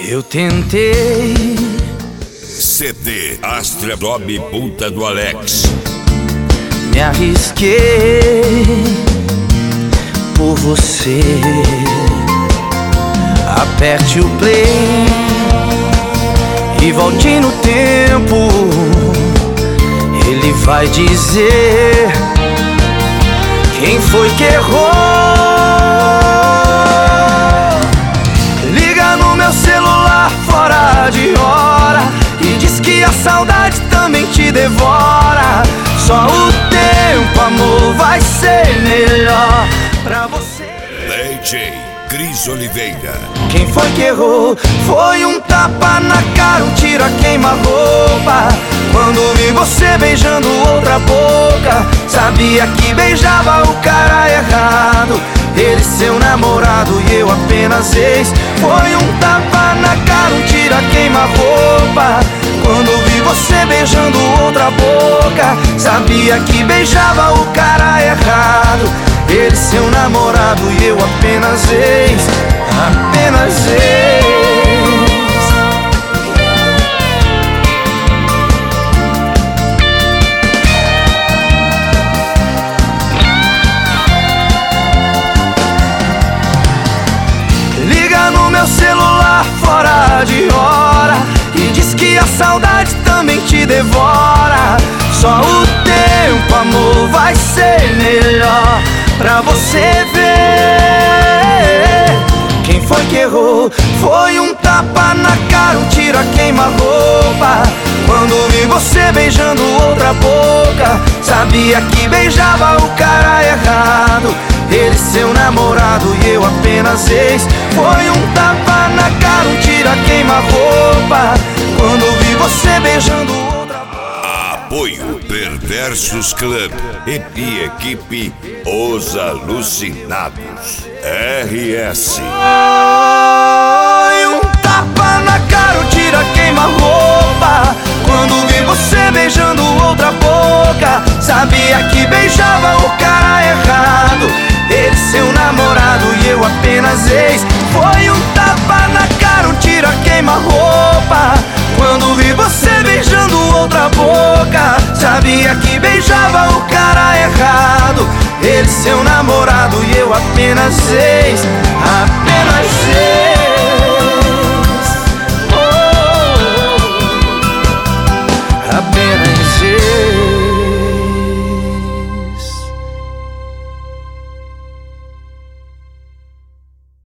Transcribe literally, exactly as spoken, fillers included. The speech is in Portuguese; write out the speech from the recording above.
Eu tentei. C D Astra Dob Puta do Alex. Me arrisquei por você. Aperte o play e volte no tempo. Ele vai dizer quem foi que errou. Liga no meu celular fora de hora e diz que a saudade também te devora. Só o tempo, amor, vai ser melhor pra você. D J Cris Oliveira. Quem foi que errou? Foi um tapa na cara, um tiro a queima-roupa. Quando vi você beijando outra boca, sabia que beijava o cara errado. Ele seu namorado e eu apenas ex. Foi um tapa na cara, um tiro a queima-roupa. Quando vi você beijando outra boca, sabia que beijava o cara errado. Ele seu namorado e eu apenas ex. Apenas ex. Liga no meu celular fora de hora e diz que a saudade também te devora. Só o tempo, amor, vai ser melhor pra você ver. Quem foi que errou? Foi um tapa na cara, um tiro a queima-roupa. Quando vi você beijando outra boca, sabia que beijava o cara errado. Ele seu namorado e eu apenas ex. Foi um tapa na cara, um tiro a queima-roupa. Quando vi você beijando outra boca. Apoio Perversos Club e equipe Os Alucinados. R S. Foi um tapa na cara, um tiro a queima-roupa. Quando vi você beijando outra boca, sabia que beijava o cara errado. Ele seu namorado e eu apenas ex. Foi um tapa na cara, um tiro a queima-roupa. Quando vi você beijando outra boca, sabia que beijava o cara errado. Ele seu namorado e eu apenas ex. Apenas ex.